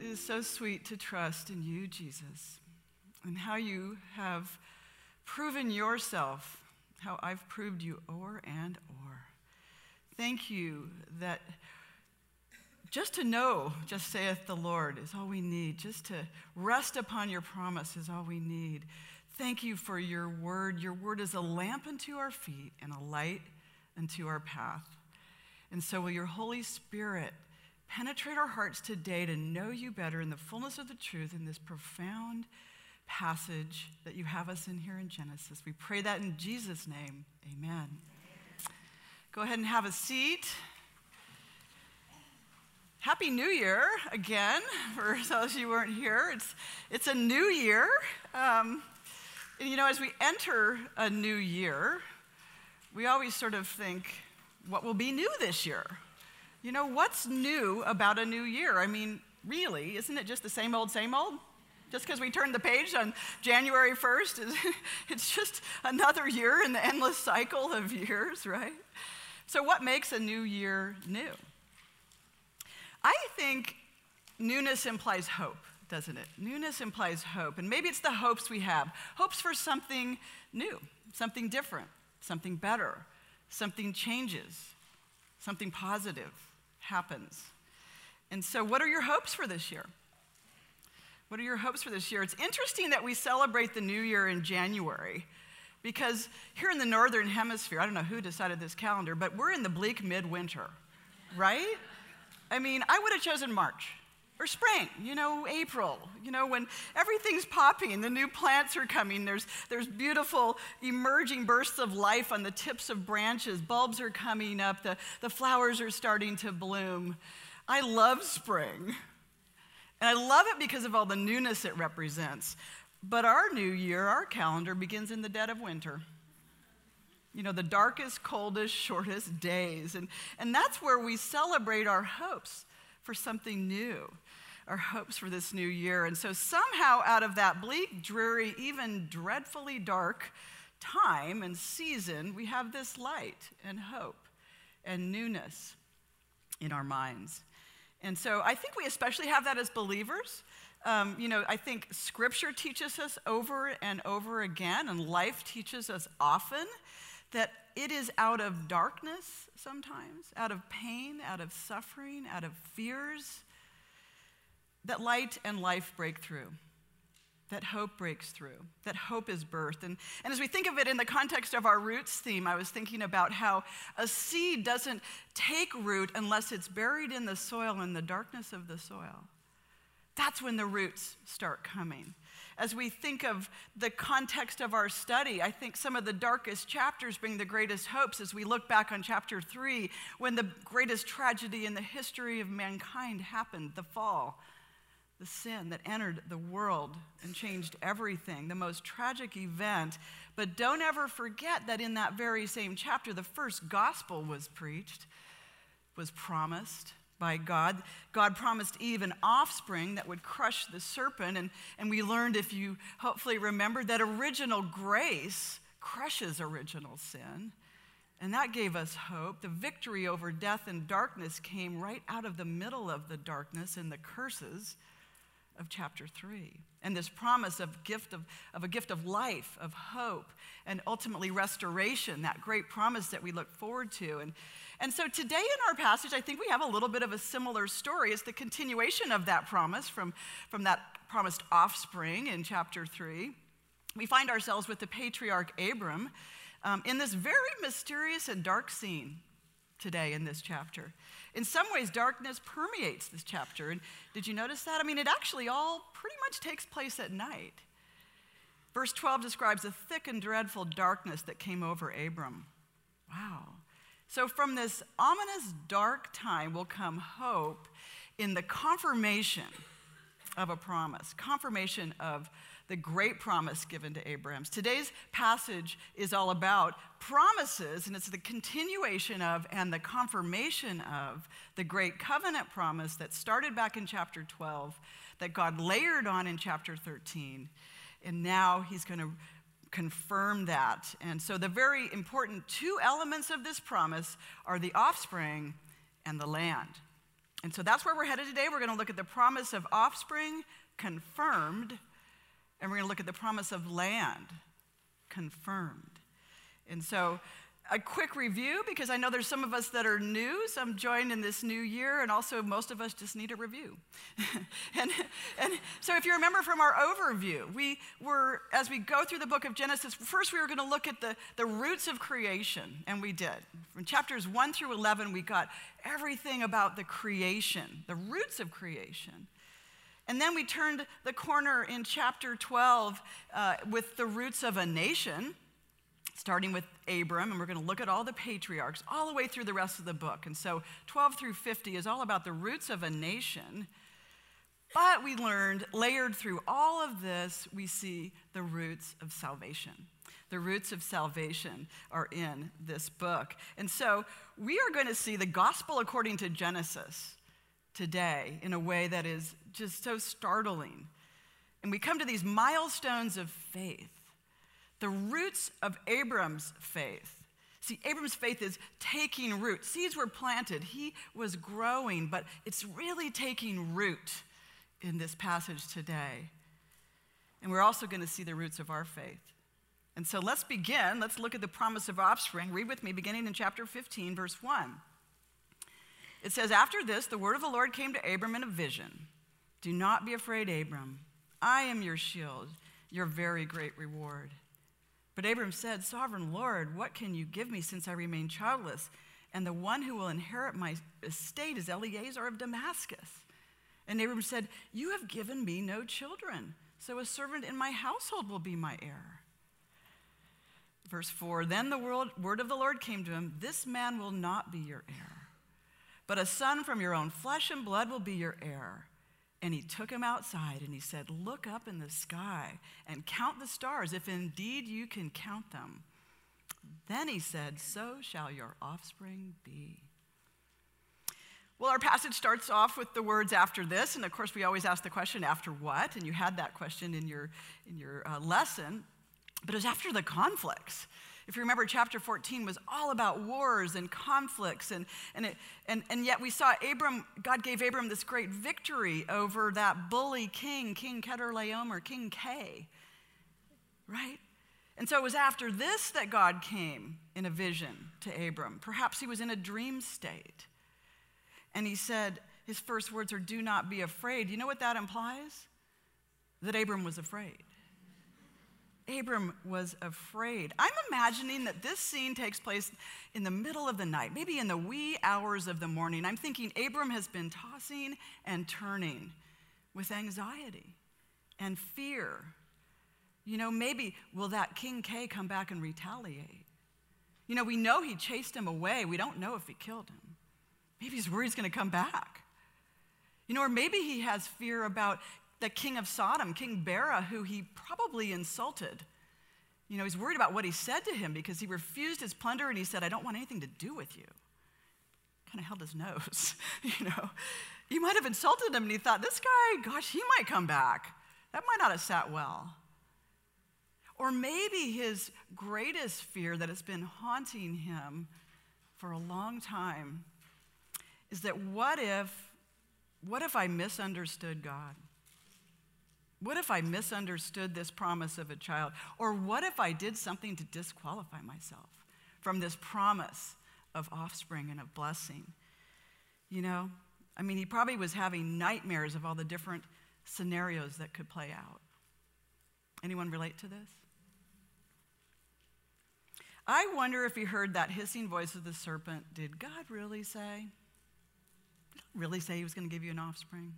is so sweet to trust in you, Jesus, and how you have proven yourself, how I've proved you o'er and o'er. Thank you that just to know, just saith the Lord, is all we need. Just to rest upon your promise is all we need. Thank you for your word. Your word is a lamp unto our feet and a light unto our path. And so will your Holy Spirit penetrate our hearts today to know you better in the fullness of the truth in this profound passage that you have us in here in Genesis. We pray that in Jesus' name. Amen. Go ahead and have a seat. Happy New Year again, for those of you who weren't here. It's a new year. And as we enter a new year, we always sort of think, what will be new this year? What's new about a new year? I mean, really, isn't it just the same old, same old? Just because we turned the page on January 1st, it's just another year in the endless cycle of years, right? So what makes a new year new? I think newness implies hope, doesn't it? Newness implies hope, and maybe it's the hopes we have. Hopes for something new, something different, something better, something changes, something positive happens. And so what are your hopes for this year? What are your hopes for this year? It's interesting that we celebrate the new year in January, because here in the Northern Hemisphere, I don't know who decided this calendar, but we're in the bleak midwinter, right? I mean, I would have chosen March or spring, April, when everything's popping, the new plants are coming, there's beautiful emerging bursts of life on the tips of branches, bulbs are coming up, the flowers are starting to bloom. I love spring, and I love it because of all the newness it represents. But our new year, our calendar, begins in the dead of winter. The darkest, coldest, shortest days. And that's where we celebrate our hopes for something new, our hopes for this new year. And so somehow out of that bleak, dreary, even dreadfully dark time and season, we have this light and hope and newness in our minds. And so I think we especially have that as believers. I think Scripture teaches us over and over again, and life teaches us often, that it is out of darkness sometimes, out of pain, out of suffering, out of fears, that light and life break through, that hope breaks through, that hope is birthed. And as we think of it in the context of our roots theme, I was thinking about how a seed doesn't take root unless it's buried in the soil, in the darkness of the soil. That's when the roots start coming. As we think of the context of our study, I think some of the darkest chapters bring the greatest hopes as we look back on chapter 3, when the greatest tragedy in the history of mankind happened, the fall, the sin that entered the world and changed everything, the most tragic event. But don't ever forget that in that very same chapter, the first gospel was preached, was promised by God. God promised Eve an offspring that would crush the serpent, and we learned, if you hopefully remember, that original grace crushes original sin, and that gave us hope. The victory over death and darkness came right out of the middle of the darkness and the curses of chapter 3. And this promise of a gift of life, of hope, and ultimately restoration, that great promise that we look forward to. And so today in our passage, I think we have a little bit of a similar story. It's the continuation of that promise from that promised offspring in chapter 3. We find ourselves with the patriarch Abram in this very mysterious and dark scene today in this chapter. In some ways, darkness permeates this chapter. And did you notice that? I mean, it actually all pretty much takes place at night. Verse 12 describes a thick and dreadful darkness that came over Abram. Wow. So from this ominous dark time will come hope in the confirmation of a promise, confirmation of the great promise given to Abraham. Today's passage is all about promises, and it's the continuation of and the confirmation of the great covenant promise that started back in chapter 12, that God layered on in chapter 13, and now he's going to confirm that. And so the very important two elements of this promise are the offspring and the land. And so that's where we're headed today. We're going to look at the promise of offspring, confirmed, and we're going to look at the promise of land, confirmed. And so a quick review, because I know there's some of us that are new, some joined in this new year, and also most of us just need a review. and so if you remember from our overview, as we go through the book of Genesis, first we were going to look at the roots of creation, and we did. From chapters 1 through 11, we got everything about the creation, the roots of creation. And then we turned the corner in chapter 12 with the roots of a nation, starting with Abram, and we're going to look at all the patriarchs all the way through the rest of the book. And so 12 through 50 is all about the roots of a nation. But we learned, layered through all of this, we see the roots of salvation. The roots of salvation are in this book. And so we are going to see the gospel according to Genesis today in a way that is just so startling. And we come to these milestones of faith. The roots of Abram's faith. See, Abram's faith is taking root. Seeds were planted. He was growing, but it's really taking root in this passage today. And we're also going to see the roots of our faith. And so let's begin. Let's look at the promise of offspring. Read with me, beginning in chapter 15, verse 1. It says, "After this, the word of the Lord came to Abram in a vision. 'Do not be afraid, Abram. I am your shield, your very great reward.' But Abram said, 'Sovereign Lord, what can you give me since I remain childless? And the one who will inherit my estate is Eliezer of Damascus.' And Abram said, 'You have given me no children, so a servant in my household will be my heir.' Verse 4, then the word of the Lord came to him, 'This man will not be your heir, but a son from your own flesh and blood will be your heir.' And he took him outside and he said, 'Look up in the sky and count the stars, if indeed you can count them.' Then he said, 'So shall your offspring be.'" Well, our passage starts off with the words "after this," and of course we always ask the question, after what? And you had that question in your lesson, but it was after the conflicts. If you remember, chapter 14 was all about wars and conflicts, and yet we saw God gave Abram this great victory over that bully king, King Chedorlaomer, King K, right? And so it was after this that God came in a vision to Abram. Perhaps he was in a dream state. And he said, his first words are, "Do not be afraid." You know what that implies? That Abram was afraid. Abram was afraid. I'm imagining that this scene takes place in the middle of the night, maybe in the wee hours of the morning. I'm thinking Abram has been tossing and turning with anxiety and fear. You know, maybe will that King K come back and retaliate? You know, we know he chased him away. We don't know if he killed him. Maybe he's worried he's going to come back. You know, or maybe he has fear about the king of Sodom, King Bera, who he probably insulted. You know, he's worried about what he said to him because he refused his plunder and he said, "I don't want anything to do with you." Kind of held his nose, you know. He might have insulted him and he thought, this guy, gosh, he might come back. That might not have sat well. Or maybe his greatest fear that has been haunting him for a long time is that what if I misunderstood God? What if I misunderstood this promise of a child? Or what if I did something to disqualify myself from this promise of offspring and of blessing? You know, I mean, he probably was having nightmares of all the different scenarios that could play out. Anyone relate to this? I wonder if he heard that hissing voice of the serpent. Did God really say? Did he really say he was going to give you an offspring?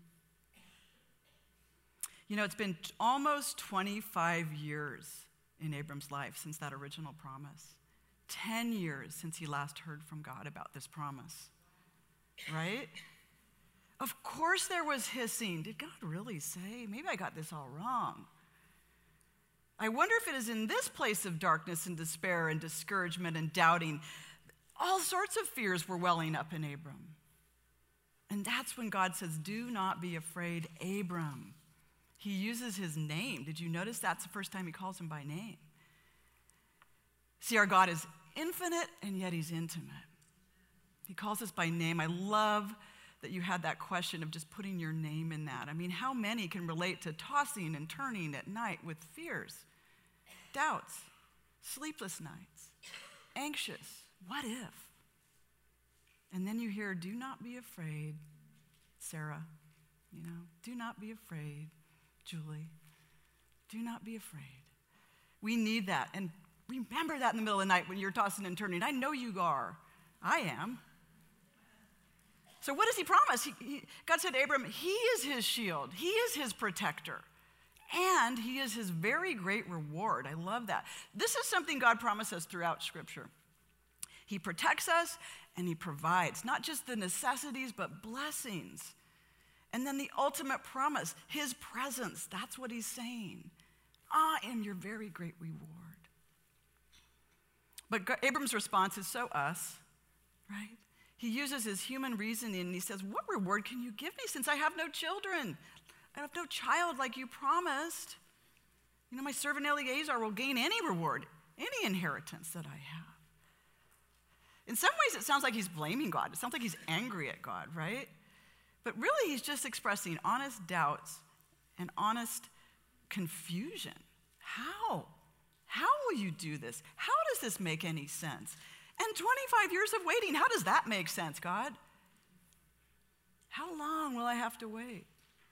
You know, it's been almost 25 years in Abram's life since that original promise. 10 years since he last heard from God about this promise, right? Of course there was hissing. Did God really say? Maybe I got this all wrong. I wonder if it is in this place of darkness and despair and discouragement and doubting, all sorts of fears were welling up in Abram. And that's when God says, "Do not be afraid, Abram." He uses his name. Did you notice that's the first time he calls him by name? See, our God is infinite and yet he's intimate. He calls us by name. I love that you had that question of just putting your name in that. I mean, how many can relate to tossing and turning at night with fears, doubts, sleepless nights, anxious, what if? And then you hear, do not be afraid, Sarah, do not be afraid, Julie, do not be afraid. We need that, and remember that in the middle of the night when you're tossing and turning. I know you are. I am. So what does he promise? God said to Abram, he is his shield. He is his protector. And he is his very great reward. I love that. This is something God promises throughout Scripture. He protects us and he provides, not just the necessities, but blessings. And then the ultimate promise, his presence. That's what he's saying. I am your very great reward. But Abram's response is so us, right? He uses his human reasoning and he says, what reward can you give me since I have no children? I have no child like you promised. My servant Eliezer will gain any reward, any inheritance that I have. In some ways, it sounds like he's blaming God. It sounds like he's angry at God, right? But really, he's just expressing honest doubts and honest confusion. How? How will you do this? How does this make any sense? And 25 years of waiting, how does that make sense, God? How long will I have to wait?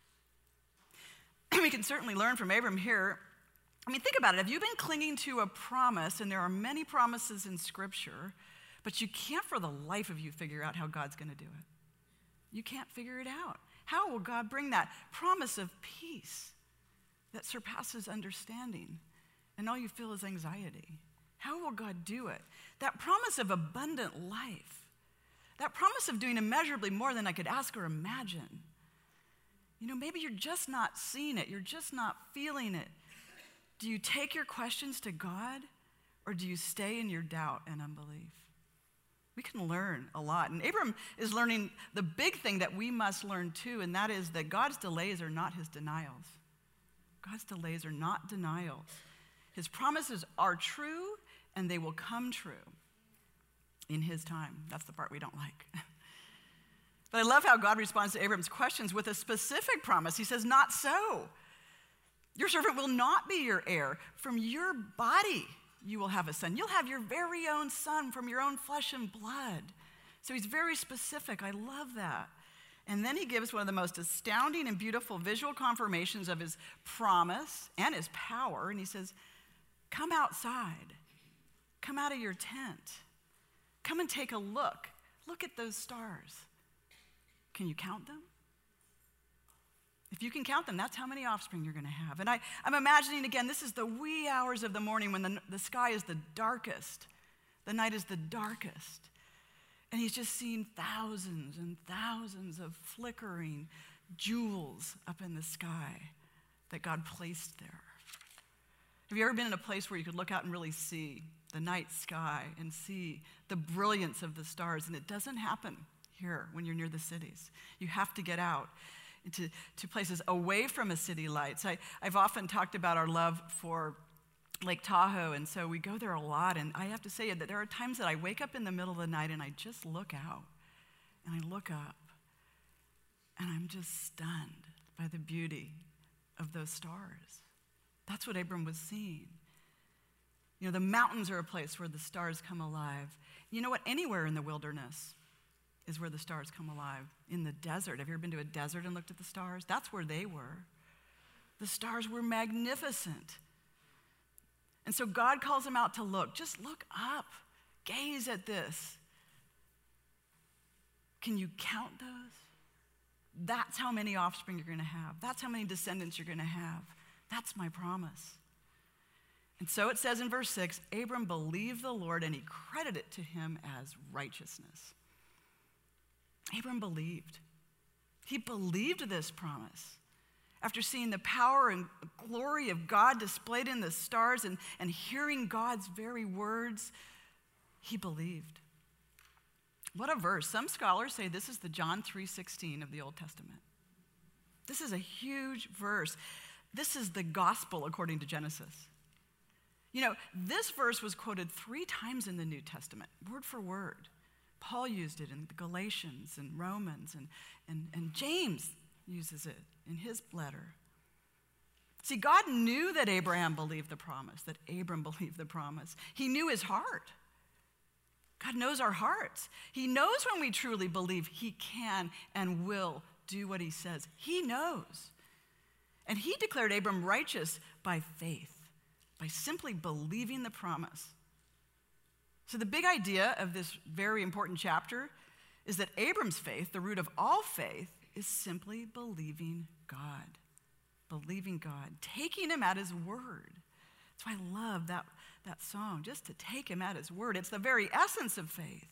We can certainly learn from Abram here. Think about it. Have you been clinging to a promise, and there are many promises in Scripture, but you can't for the life of you figure out how God's going to do it? You can't figure it out. How will God bring that promise of peace that surpasses understanding, and all you feel is anxiety? How will God do it? That promise of abundant life, that promise of doing immeasurably more than I could ask or imagine. Maybe you're just not seeing it. You're just not feeling it. Do you take your questions to God, or do you stay in your doubt and unbelief? We can learn a lot. And Abram is learning the big thing that we must learn too, and that is that God's delays are not his denials. God's delays are not denials. His promises are true, and they will come true in his time. That's the part we don't like. But I love how God responds to Abram's questions with a specific promise. He says, not so. Your servant will not be your heir. From your body you will have a son. You'll have your very own son from your own flesh and blood. So he's very specific. I love that. And then he gives one of the most astounding and beautiful visual confirmations of his promise and his power. And he says, come outside. Come out of your tent. Come and take a look. Look at those stars. Can you count them? If you can count them, that's how many offspring you're going to have. And I'm imagining, again, this is the wee hours of the morning when the sky is the darkest. The night is the darkest. And he's just seen thousands and thousands of flickering jewels up in the sky that God placed there. Have you ever been in a place where you could look out and really see the night sky and see the brilliance of the stars? And it doesn't happen here when you're near the cities. You have to get out to places away from a city lights. I've often talked about our love for Lake Tahoe, and so we go there a lot. And I have to say that there are times that I wake up in the middle of the night and I just look out and I look up and I'm just stunned by the beauty of those stars. That's what Abram was seeing. The mountains are a place where the stars come alive. You know what? Anywhere in the wilderness is where the stars come alive. In the desert. Have you ever been to a desert and looked at the stars? That's where they were. The stars were magnificent. And so God calls him out to look. Just look up. Gaze at this. Can you count those? That's how many offspring you're going to have. That's how many descendants you're going to have. That's my promise. And so it says in verse 6, Abram believed the Lord and he credited it to him as righteousness. Abram believed. He believed this promise. After seeing the power and glory of God displayed in the stars and hearing God's very words, he believed. What a verse. Some scholars say this is the John 3:16 of the Old Testament. This is a huge verse. This is the gospel according to Genesis. This verse was quoted 3 times in the New Testament, word for word. Paul used it in the Galatians and Romans, and James uses it in his letter. See, God knew that Abraham believed the promise, that Abram believed the promise. He knew his heart. God knows our hearts. He knows when we truly believe he can and will do what he says. He knows. And he declared Abram righteous by faith, by simply believing the promise. So the big idea of this very important chapter is that Abram's faith, the root of all faith, is simply believing God. Believing God, taking him at his word. That's why I love that song, just to take him at his word. It's the very essence of faith.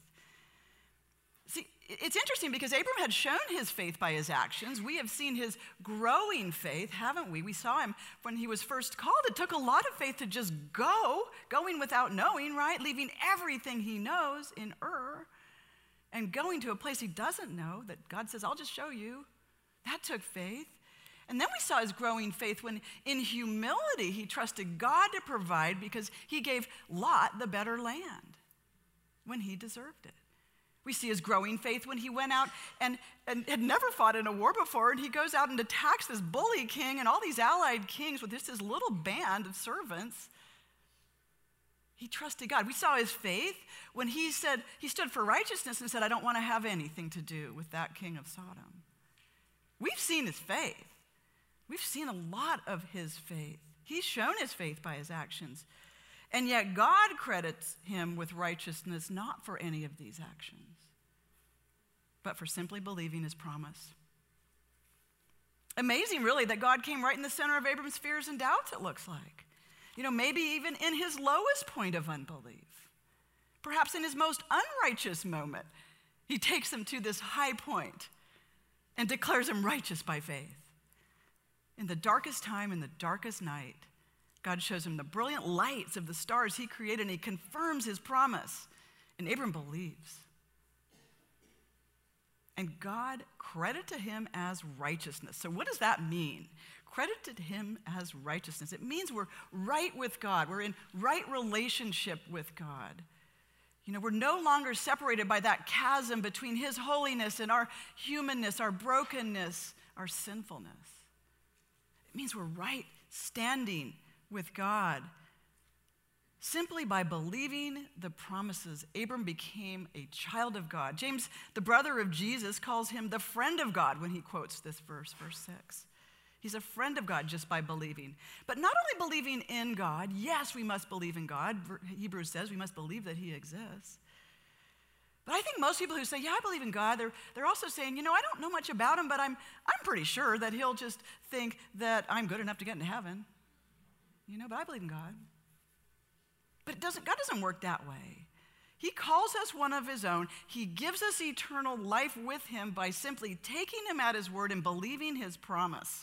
See, it's interesting because Abram had shown his faith by his actions. We have seen his growing faith, haven't we? We saw him when he was first called. It took a lot of faith to just going without knowing, right? Leaving everything he knows in Ur and going to a place he doesn't know that God says, I'll just show you. That took faith. And then we saw his growing faith when, in humility, he trusted God to provide because he gave Lot the better land when he deserved it. We see his growing faith when he went out and had never fought in a war before, and he goes out and attacks this bully king and all these allied kings with just his little band of servants. He trusted God. We saw his faith when he stood for righteousness and said, I don't want to have anything to do with that king of Sodom. We've seen his faith. We've seen a lot of his faith. He's shown his faith by his actions. And yet God credits him with righteousness not for any of these actions, but for simply believing his promise. Amazing, really, that God came right in the center of Abram's fears and doubts, it looks like. Maybe even in his lowest point of unbelief. Perhaps in his most unrighteous moment, he takes him to this high point and declares him righteous by faith. In the darkest time, in the darkest night, God shows him the brilliant lights of the stars he created, and he confirms his promise. And Abram believes. And God credited him as righteousness. So what does that mean? Credited him as righteousness. It means we're right with God. We're in right relationship with God. We're no longer separated by that chasm between his holiness and our humanness, our brokenness, our sinfulness. It means we're right standing with God. Simply by believing the promises, Abram became a child of God. James, the brother of Jesus, calls him the friend of God when he quotes this verse 6. He's a friend of God just by believing. But not only believing in God, yes, we must believe in God. Hebrews says we must believe that he exists. But I think most people who say, yeah, I believe in God, they're also saying, I don't know much about him, but I'm pretty sure that he'll just think that I'm good enough to get into heaven. But I believe in God. But God doesn't work that way. He calls us one of his own. He gives us eternal life with him by simply taking him at his word and believing his promise.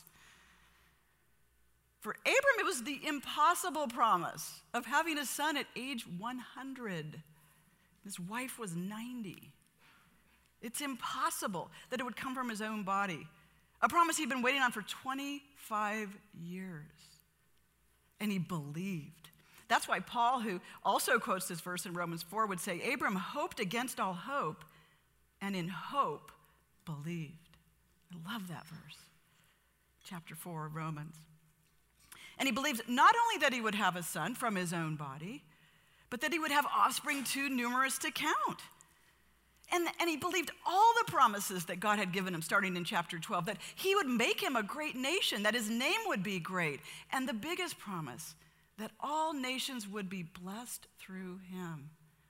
For Abram, it was the impossible promise of having a son at age 100. His wife was 90. It's impossible that it would come from his own body. A promise he'd been waiting on for 25 years. And he believed. That's why Paul, who also quotes this verse in Romans 4, would say, Abram hoped against all hope, and in hope believed. I love that verse. Chapter 4 of Romans. And he believed not only that he would have a son from his own body, but that he would have offspring too numerous to count. And he believed all the promises that God had given him, starting in chapter 12, that he would make him a great nation, that his name would be great. And the biggest promise, that all nations would be blessed through him.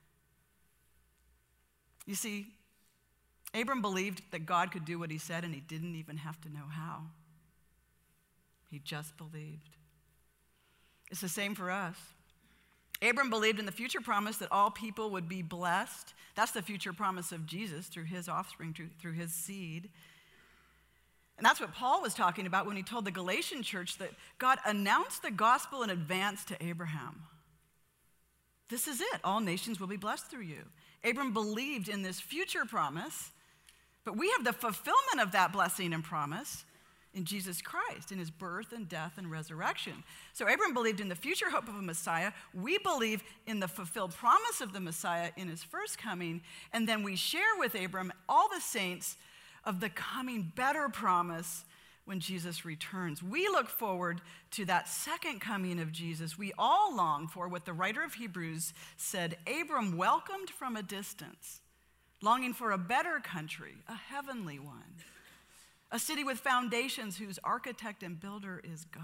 You see, Abram believed that God could do what he said, and he didn't even have to know how. He just believed. It's the same for us. Abram believed in the future promise that all people would be blessed. That's the future promise of Jesus through his offspring, through his seed. And that's what Paul was talking about when he told the Galatian church that God announced the gospel in advance to Abraham. This is it. All nations will be blessed through you. Abram believed in this future promise, but we have the fulfillment of that blessing and promise in Jesus Christ, in his birth and death and resurrection. So Abram believed in the future hope of a Messiah. We believe in the fulfilled promise of the Messiah in his first coming. And then we share with Abram, all the saints, of the coming better promise when Jesus returns. We look forward to that second coming of Jesus we all long for, what the writer of Hebrews said, Abram welcomed from a distance, longing for a better country, a heavenly one, a city with foundations whose architect and builder is God.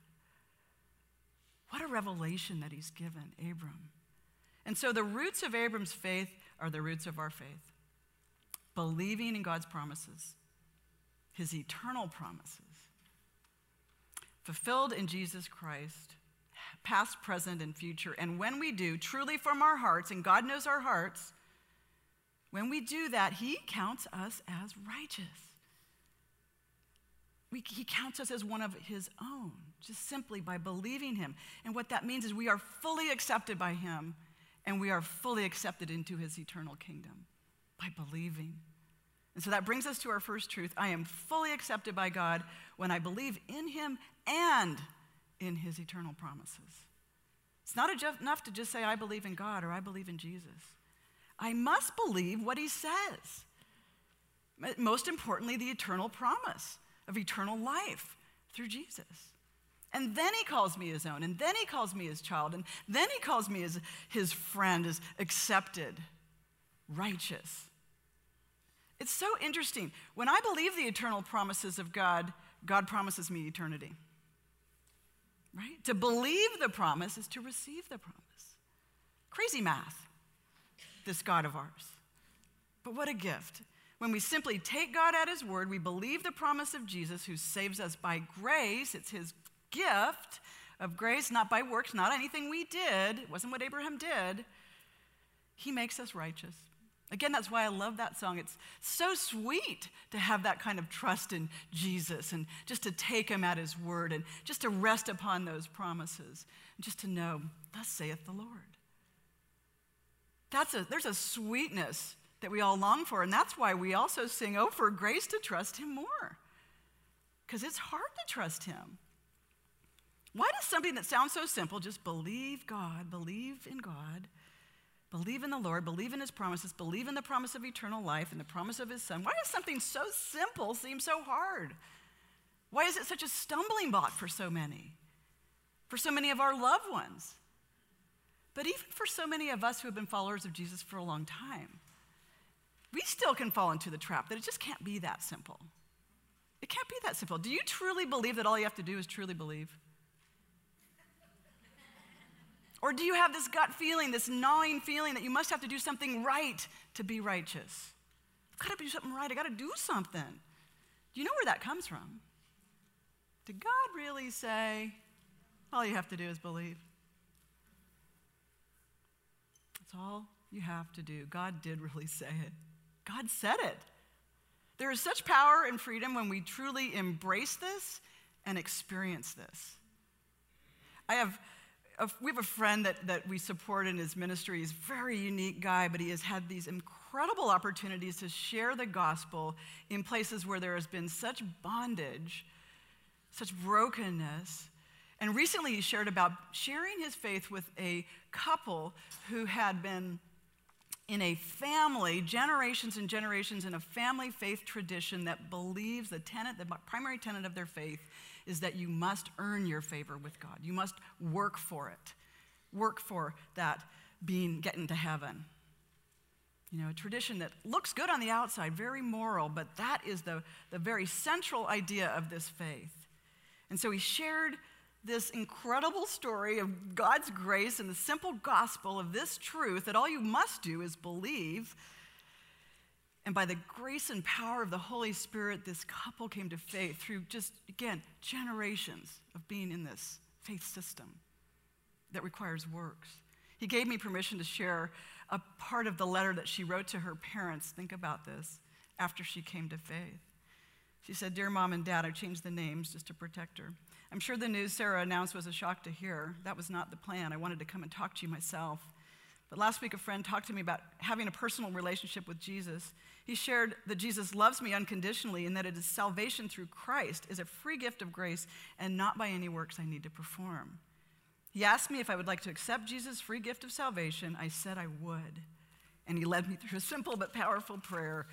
What a revelation that he's given Abram. And so the roots of Abram's faith are the roots of our faith. Believing in God's promises, his eternal promises, fulfilled in Jesus Christ, past, present, and future. And when we do, truly from our hearts, and God knows our hearts, when we do that, he counts us as righteous. He counts us as one of his own, just simply by believing him. And what that means is we are fully accepted by him, and we are fully accepted into his eternal kingdom by believing. And so that brings us to our first truth. I am fully accepted by God when I believe in him and in his eternal promises. It's not enough to just say I believe in God or I believe in Jesus. I must believe what he says. Most importantly, the eternal promise of eternal life through Jesus. And then he calls me his own, and then he calls me his child, and then he calls me as his friend, as accepted, righteous. It's so interesting. When I believe the eternal promises of God, God promises me eternity. Right? To believe the promise is to receive the promise. Crazy math, this God of ours. But what a gift. When we simply take God at his word, we believe the promise of Jesus who saves us by grace. It's his gift of grace, not by works, not anything we did. It wasn't what Abraham did. He makes us righteous. Again, that's why I love that song. It's so sweet to have that kind of trust in Jesus and just to take him at his word and just to rest upon those promises and just to know, thus saith the Lord. There's a sweetness that we all long for, and that's why we also sing, oh, for grace to trust him more, because it's hard to trust him. Why does something that sounds so simple, just believe God, believe in God, believe in the Lord, believe in his promises, believe in the promise of eternal life and the promise of his son, why does something so simple seem so hard? Why is it such a stumbling block for so many of our loved ones? But even for so many of us who have been followers of Jesus for a long time, we still can fall into the trap that it just can't be that simple. It can't be that simple. Do you truly believe that all you have to do is truly believe? Or do you have this gut feeling, this gnawing feeling that you must have to do something right to be righteous? I've got to do something right. I've got to do something. Do you know where that comes from? Did God really say, all you have to do is believe? That's all you have to do. God did really say it. God said it. There is such power and freedom when we truly embrace this and experience this. We have a friend that we support in his ministry. He's a very unique guy, but he has had these incredible opportunities to share the gospel in places where there has been such bondage, such brokenness. And recently he shared about sharing his faith with a couple who had been in a family, generations and generations in a family faith tradition that believes the primary tenet of their faith is that you must earn your favor with God. You must work for it. Work for that getting to heaven. You know, a tradition that looks good on the outside, very moral, but that is the very central idea of this faith. And so he shared this incredible story of God's grace and the simple gospel of this truth that all you must do is believe. And by the grace and power of the Holy Spirit, this couple came to faith through just, again, generations of being in this faith system that requires works. He gave me permission to share a part of the letter that she wrote to her parents. Think about this, after she came to faith. She said, "Dear Mom and Dad," I changed the names just to protect her. "I'm sure the news Sarah announced was a shock to hear. That was not the plan. I wanted to come and talk to you myself. But last week, a friend talked to me about having a personal relationship with Jesus. He shared that Jesus loves me unconditionally and that it is salvation through Christ is a free gift of grace and not by any works I need to perform. He asked me if I would like to accept Jesus' free gift of salvation. I said I would. And he led me through a simple but powerful prayer.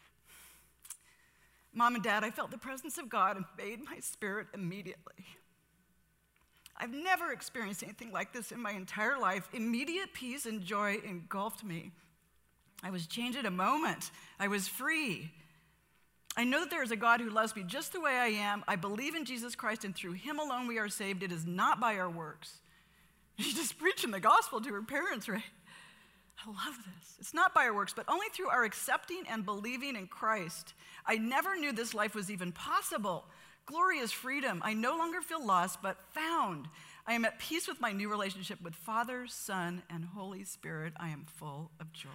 Mom and Dad, I felt the presence of God invade my spirit immediately. I've never experienced anything like this in my entire life. Immediate peace and joy engulfed me. I was changed in a moment. I was free. I know that there is a God who loves me just the way I am. I believe in Jesus Christ, and through him alone we are saved. It is not by our works. She's just preaching the gospel to her parents, right? I love this. It's not by our works, but only through our accepting and believing in Christ. I never knew this life was even possible. Glorious freedom. I no longer feel lost, but found. I am at peace with my new relationship with Father, Son, and Holy Spirit. I am full of joy.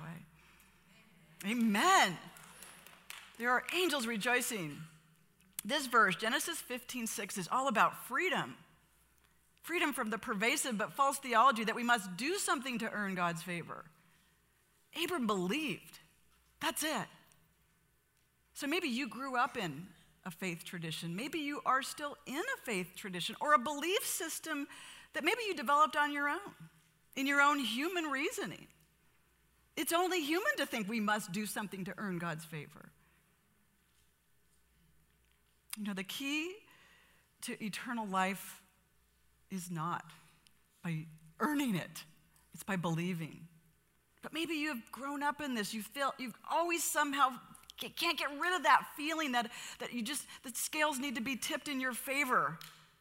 Amen. There are angels rejoicing. This verse, Genesis 15:6, is all about freedom. Freedom from the pervasive but false theology that we must do something to earn God's favor. Abram believed. That's it. So maybe you grew up in a faith tradition. Maybe you are still in a faith tradition or a belief system that maybe you developed on your own, in your own human reasoning. It's only human to think we must do something to earn God's favor. You know, the key to eternal life is not by earning it. It's by believing. But maybe you have grown up in this. You've always somehow can't get rid of that feeling that the scales need to be tipped in your favor.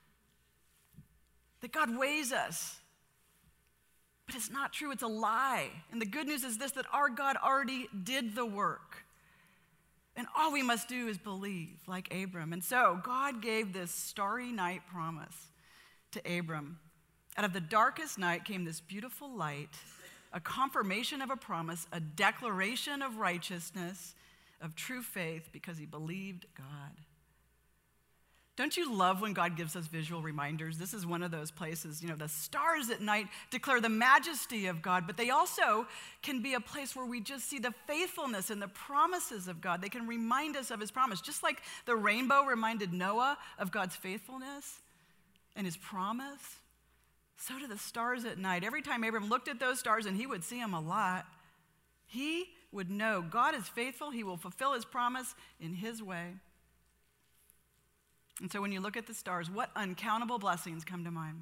That God weighs us. But it's not true. It's a lie. And the good news is this, that our God already did the work. And all we must do is believe, like Abram. And so God gave this starry night promise to Abram. Out of the darkest night came this beautiful light, a confirmation of a promise, a declaration of righteousness, of true faith, because he believed God. Don't you love when God gives us visual reminders? This is one of those places. You know, the stars at night declare the majesty of God, but they also can be a place where we just see the faithfulness and the promises of God. They can remind us of his promise. Just like the rainbow reminded Noah of God's faithfulness and his promise, so do the stars at night. Every time Abram looked at those stars, and he would see them a lot, he would know God is faithful. He will fulfill his promise in his way. And so when you look at the stars, what uncountable blessings come to mind?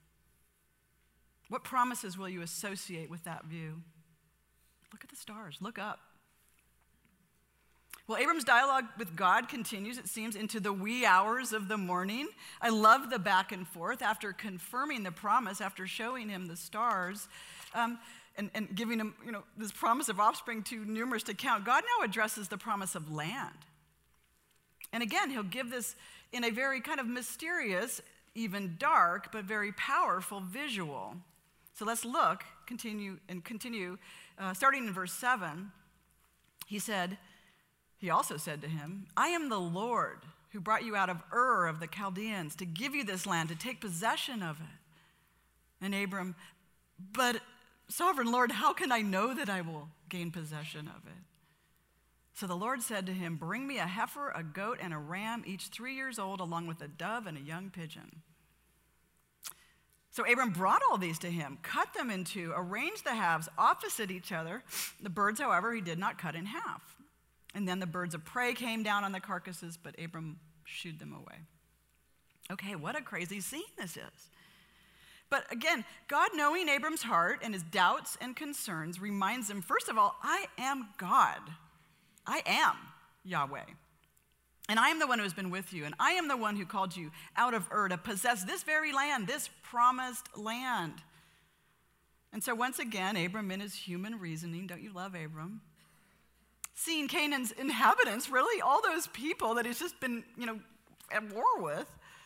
What promises will you associate with that view? Look at the stars. Look up. Well, Abram's dialogue with God continues, it seems, into the wee hours of the morning. I love the back and forth. After confirming the promise, after showing him the stars, and giving him, this promise of offspring too numerous to count, God now addresses the promise of land. And again, he'll give this in a very kind of mysterious, even dark, but very powerful visual. So let's continue, starting in verse 7. He also said to him, I am the Lord who brought you out of Ur of the Chaldeans to give you this land, to take possession of it. And Abram, but Sovereign Lord, how can I know that I will gain possession of it? So the Lord said to him, bring me a heifer, a goat, and a ram, each 3 years old, along with a dove and a young pigeon. So Abram brought all these to him, cut them in two, arranged the halves opposite each other. The birds, however, he did not cut in half. And then the birds of prey came down on the carcasses, but Abram shooed them away. Okay, what a crazy scene this is. But again, God, knowing Abram's heart and his doubts and concerns, reminds him, first of all, I am God. I am Yahweh. And I am the one who has been with you. And I am the one who called you out of Ur to possess this very land, this promised land. And so once again, Abram in his human reasoning, don't you love Abram? Seeing Canaan's inhabitants, really all those people that he's just been, at war with,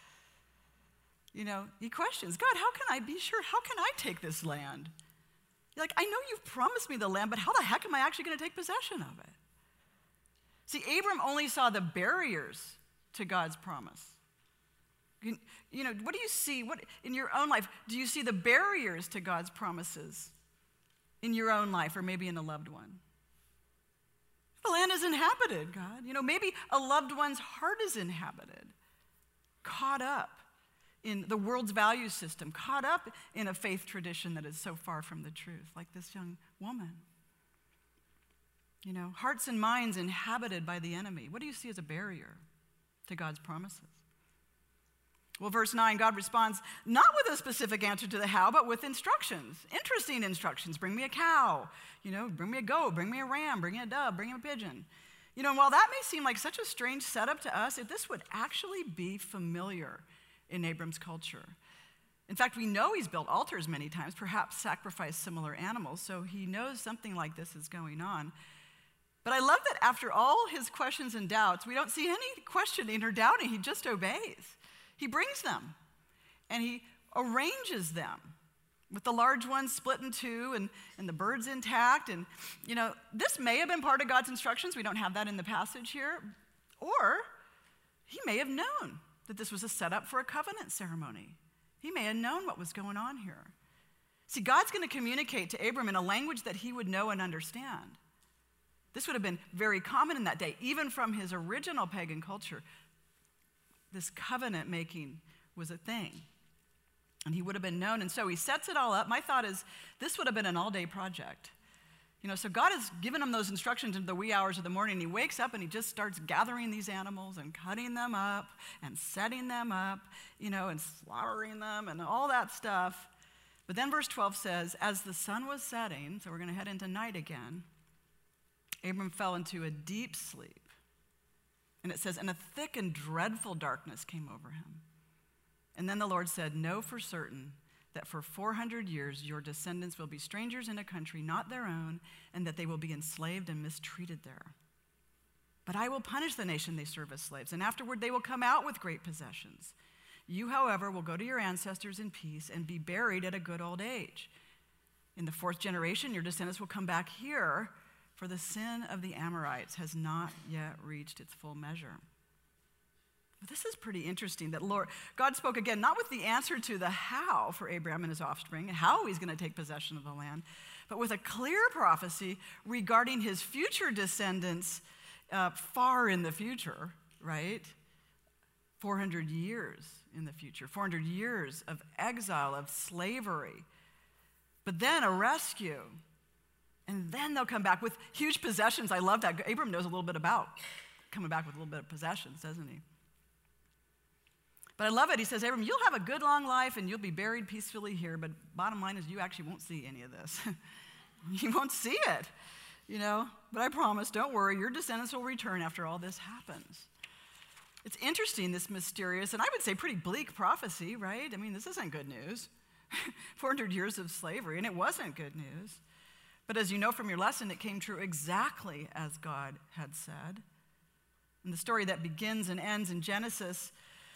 he questions, God, how can I be sure? How can I take this land? I know you've promised me the land, but how the heck am I actually going to take possession of it? See, Abram only saw the barriers to God's promise. What do you see? What in your own life, do you see the barriers to God's promises in your own life or maybe in a loved one? The land is inhabited, God. Maybe a loved one's heart is inhabited, caught up in the world's value system, caught up in a faith tradition that is so far from the truth, like this young woman. Hearts and minds inhabited by the enemy. What do you see as a barrier to God's promises? Well, verse 9, God responds not with a specific answer to the how, but with instructions, interesting instructions. Bring me a cow, bring me a goat, bring me a ram, bring me a dove, bring me a pigeon. And while that may seem like such a strange setup to us, this would actually be familiar in Abram's culture. In fact, we know he's built altars many times, perhaps sacrificed similar animals, so he knows something like this is going on. But I love that after all his questions and doubts, we don't see any questioning or doubting. He just obeys. He brings them, and he arranges them with the large ones split in two and the birds intact. And, this may have been part of God's instructions. We don't have that in the passage here. Or he may have known that this was a setup for a covenant ceremony. He may have known what was going on here. See, God's going to communicate to Abram in a language that he would know and understand. This would have been very common in that day, even from his original pagan culture. This covenant making was a thing, and he would have been known. And so he sets it all up. My thought is this would have been an all-day project. So God has given him those instructions in the wee hours of the morning. He wakes up and he just starts gathering these animals and cutting them up and setting them up, and slaughtering them and all that stuff. But then verse 12 says, as the sun was setting, so we're going to head into night again, Abram fell into a deep sleep. And it says, and a thick and dreadful darkness came over him. And then the Lord said, know for certain that for 400 years your descendants will be strangers in a country not their own, and that they will be enslaved and mistreated there. But I will punish the nation they serve as slaves, and afterward they will come out with great possessions. You, however, will go to your ancestors in peace and be buried at a good old age. In the 4th generation, your descendants will come back here, for the sin of the Amorites has not yet reached its full measure. But this is pretty interesting that God spoke again, not with the answer to the how for Abraham and his offspring, how he's going to take possession of the land, but with a clear prophecy regarding his future descendants far in the future, right? 400 years in the future, 400 years of exile, of slavery, but then a rescue. And then they'll come back with huge possessions. I love that. Abram knows a little bit about coming back with a little bit of possessions, doesn't he? But I love it. He says, Abram, you'll have a good long life and you'll be buried peacefully here. But bottom line is you actually won't see any of this. You won't see it, But I promise, don't worry, your descendants will return after all this happens. It's interesting, this mysterious, and I would say pretty bleak prophecy, right? This isn't good news. 400 years of slavery, and it wasn't good news. But as you know from your lesson, it came true exactly as God had said. And the story that begins and ends in Genesis,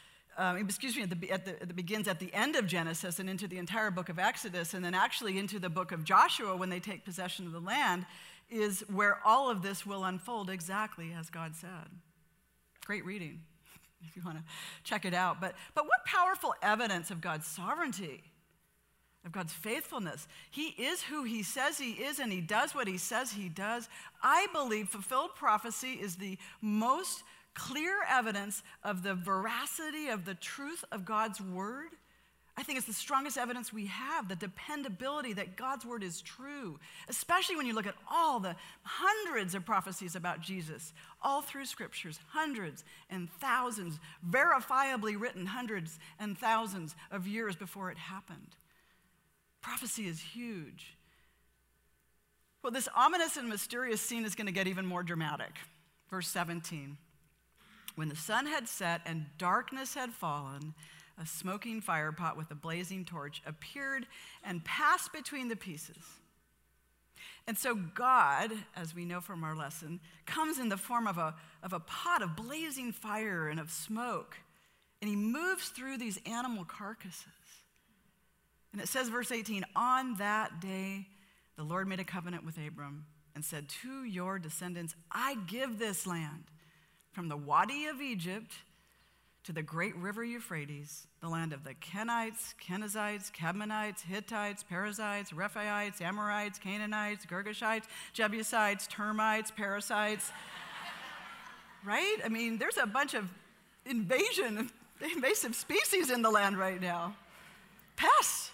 it begins at the end of Genesis and into the entire book of Exodus, and then actually into the book of Joshua when they take possession of the land, is where all of this will unfold exactly as God said. Great reading, if you want to check it out. But what powerful evidence of God's sovereignty, of God's faithfulness. He is who he says he is, and he does what he says he does. I believe fulfilled prophecy is the most clear evidence of the veracity of the truth of God's word. I think it's the strongest evidence we have, the dependability that God's word is true, especially when you look at all the hundreds of prophecies about Jesus, all through scriptures, hundreds and thousands, verifiably written hundreds and thousands of years before it happened. Prophecy is huge. Well, this ominous and mysterious scene is going to get even more dramatic. Verse 17. When the sun had set and darkness had fallen, a smoking fire pot with a blazing torch appeared and passed between the pieces. And so God, as we know from our lesson, comes in the form of a pot of blazing fire and of smoke, and he moves through these animal carcasses. And it says, verse 18, on that day, the Lord made a covenant with Abram and said, to your descendants, I give this land from the Wadi of Egypt to the great river Euphrates, the land of the Kenites, Kenizzites, Kadmonites, Hittites, Perizzites, Rephaites, Amorites, Canaanites, Girgashites, Jebusites, Termites, Perizzites. Right? I mean, there's a bunch of invasive species in the land right now. Pests.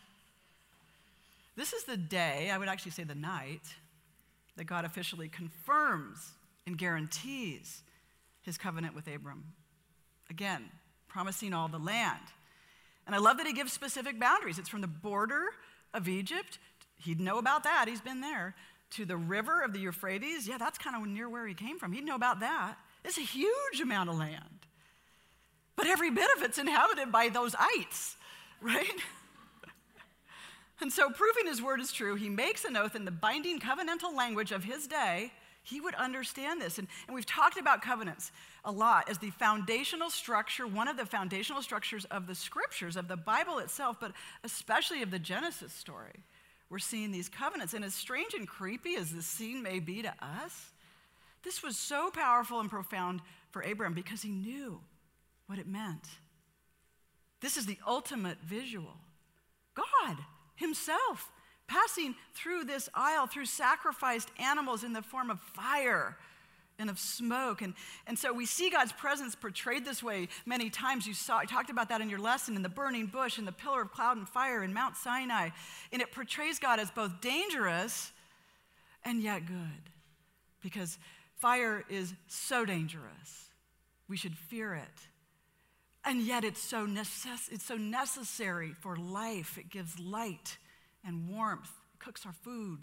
This is the day, I would actually say the night, that God officially confirms and guarantees his covenant with Abram. Again, promising all the land. And I love that he gives specific boundaries. It's from the border of Egypt. He'd know about that. He's been there. To the river of the Euphrates. Yeah, that's kind of near where he came from. He'd know about that. It's a huge amount of land. But every bit of it's inhabited by those ites, right? And so, proving his word is true, he makes an oath in the binding covenantal language of his day. He would understand this. And we've talked about covenants a lot as the foundational structure, one of the foundational structures of the scriptures, of the Bible itself, but especially of the Genesis story. We're seeing these covenants. And as strange and creepy as this scene may be to us, this was so powerful and profound for Abram because he knew what it meant. This is the ultimate visual. God himself passing through this aisle, through sacrificed animals in the form of fire and of smoke. And so we see God's presence portrayed this way many times. I talked about that in your lesson, in the burning bush, in the pillar of cloud and fire in Mount Sinai. And it portrays God as both dangerous and yet good. Because fire is so dangerous. We should fear it. And yet it's so necessary for life. It gives light and warmth. It cooks our food.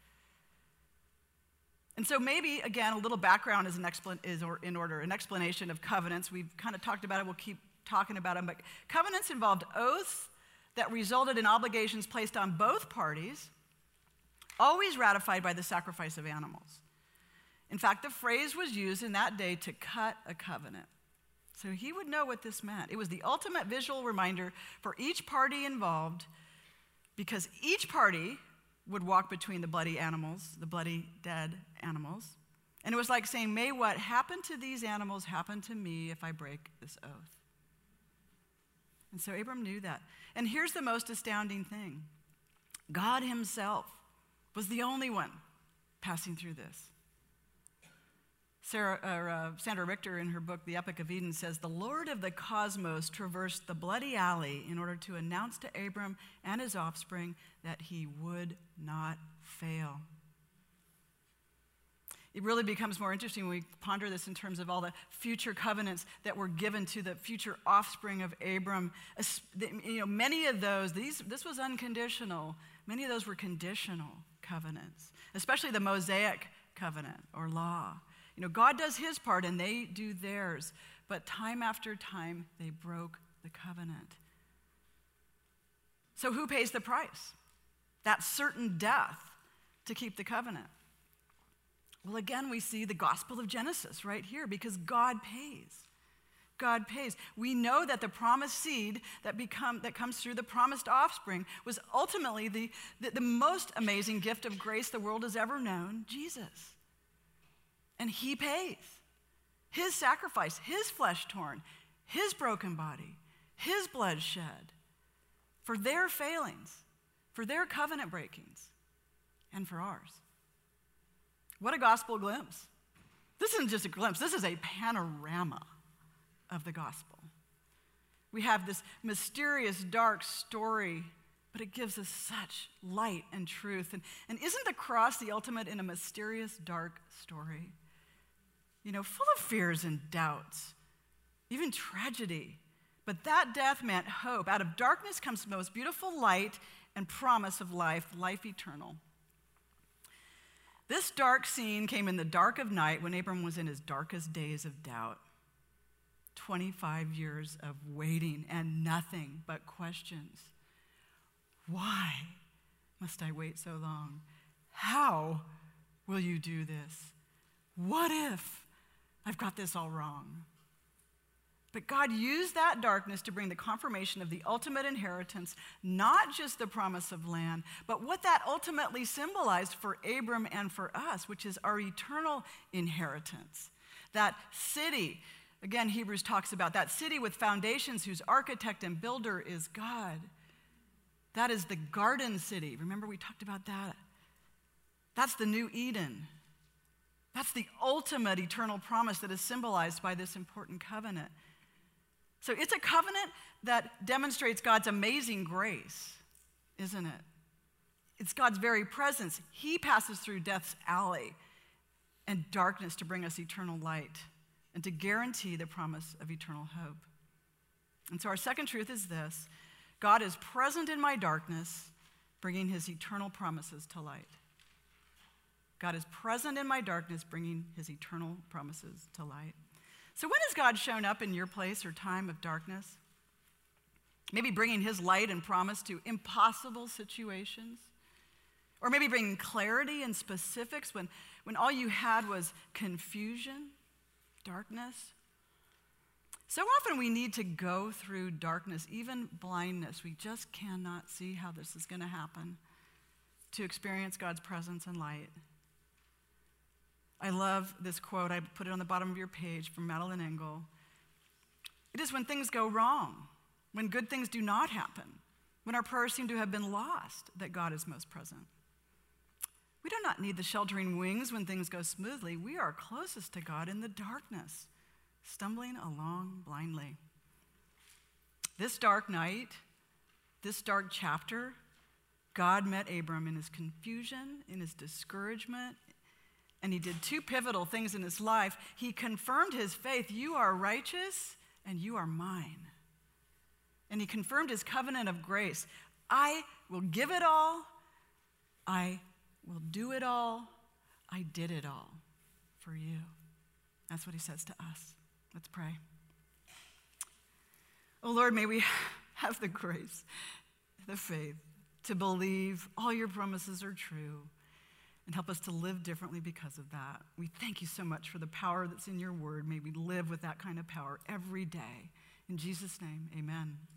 And so maybe, again, a little background is in order, an explanation of covenants. We've kind of talked about it. We'll keep talking about them. But covenants involved oaths that resulted in obligations placed on both parties, always ratified by the sacrifice of animals. In fact, the phrase was used in that day to cut a covenant. So he would know what this meant. It was the ultimate visual reminder for each party involved, because each party would walk between the bloody animals, the bloody dead animals. And it was like saying, may what happened to these animals happen to me if I break this oath. And so Abram knew that. And here's the most astounding thing. God himself was the only one passing through this. Sandra Richter, in her book, The Epic of Eden, says, the Lord of the cosmos traversed the bloody alley in order to announce to Abram and his offspring that he would not fail. It really becomes more interesting when we ponder this in terms of all the future covenants that were given to the future offspring of Abram. Many of those, this was unconditional. Many of those were conditional covenants, especially the Mosaic covenant or law. God does his part and they do theirs, but time after time, they broke the covenant. So who pays the price? That certain death to keep the covenant. Well, again, we see the gospel of Genesis right here, because God pays. God pays. We know that the promised seed that comes through the promised offspring was ultimately the most amazing gift of grace the world has ever known, Jesus. And he pays. His sacrifice, his flesh torn, his broken body, his blood shed for their failings, for their covenant breakings, and for ours. What a gospel glimpse. This isn't just a glimpse, this is a panorama of the gospel. We have this mysterious, dark story, but it gives us such light and truth. And isn't the cross the ultimate in a mysterious, dark story? Full of fears and doubts, even tragedy. But that death meant hope. Out of darkness comes the most beautiful light and promise of life, life eternal. This dark scene came in the dark of night when Abram was in his darkest days of doubt. 25 years of waiting and nothing but questions. Why must I wait so long? How will you do this? What if I've got this all wrong? But God used that darkness to bring the confirmation of the ultimate inheritance, not just the promise of land, but what that ultimately symbolized for Abram and for us, which is our eternal inheritance. That city Again, Hebrews talks about that city with foundations whose architect and builder is God. That is the garden city. Remember we talked about that? That's the new Eden. That's the ultimate eternal promise that is symbolized by this important covenant. So it's a covenant that demonstrates God's amazing grace, isn't it? It's God's very presence. He passes through death's alley and darkness to bring us eternal light and to guarantee the promise of eternal hope. And so our second truth is this: God is present in my darkness, bringing his eternal promises to light. God is present in my darkness, bringing his eternal promises to light. So when has God shown up in your place or time of darkness? Maybe bringing his light and promise to impossible situations? Or maybe bringing clarity and specifics when all you had was confusion, darkness? So often we need to go through darkness, even blindness. We just cannot see how this is going to happen to experience God's presence and light. I love this quote. I put it on the bottom of your page from Madeline Engel. It is when things go wrong, when good things do not happen, when our prayers seem to have been lost, that God is most present. We do not need the sheltering wings when things go smoothly. We are closest to God in the darkness, stumbling along blindly. This dark night, this dark chapter, God met Abram in his confusion, in his discouragement, and he did two pivotal things in his life. He confirmed his faith. You are righteous and you are mine. And he confirmed his covenant of grace. I will give it all. I will do it all. I did it all for you. That's what he says to us. Let's pray. Oh Lord, may we have the grace, the faith to believe all your promises are true and help us to live differently because of that. We thank you so much for the power that's in your word. May we live with that kind of power every day. In Jesus' name, amen.